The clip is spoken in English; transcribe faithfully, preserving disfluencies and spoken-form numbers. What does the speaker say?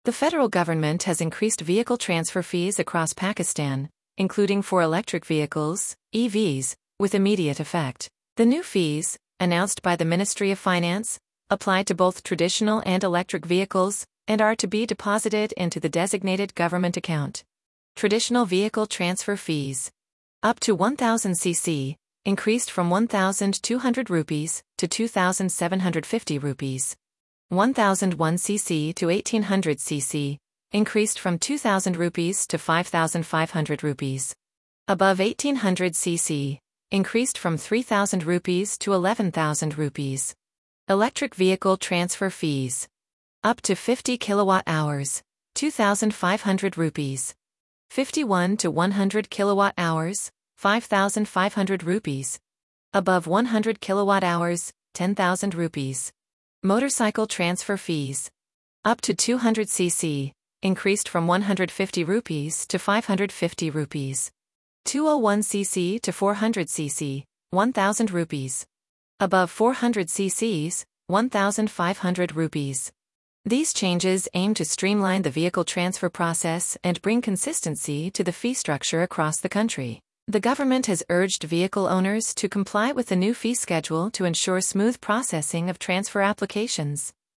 The federal government has increased vehicle transfer fees across Pakistan, including for electric vehicles, E Vs, with immediate effect. The new fees, announced by the Ministry of Finance, apply to both traditional and electric vehicles, and are to be deposited into the designated government account. Traditional vehicle transfer fees. Up to one thousand c c, increased from one thousand two hundred rupees to two thousand seven hundred fifty rupees. one thousand one c c to eighteen hundred c c, increased from two thousand rupees to five thousand five hundred rupees. Above eighteen hundred c c, increased from three thousand rupees to eleven thousand rupees. Electric vehicle transfer fees. Up to fifty kilowatt hours, two thousand five hundred rupees. fifty-one to one hundred kilowatt hours, five thousand five hundred rupees. Above one hundred kilowatt hours, ten thousand rupees. Motorcycle transfer fees. Up to two hundred c c, increased from one hundred fifty rupees to five hundred fifty rupees. two oh one c c to four hundred c c, one thousand rupees. Above four hundred c c's, one thousand five hundred rupees. These changes aim to streamline the vehicle transfer process and bring consistency to the fee structure across the country. The government has urged vehicle owners to comply with the new fee schedule to ensure smooth processing of transfer applications.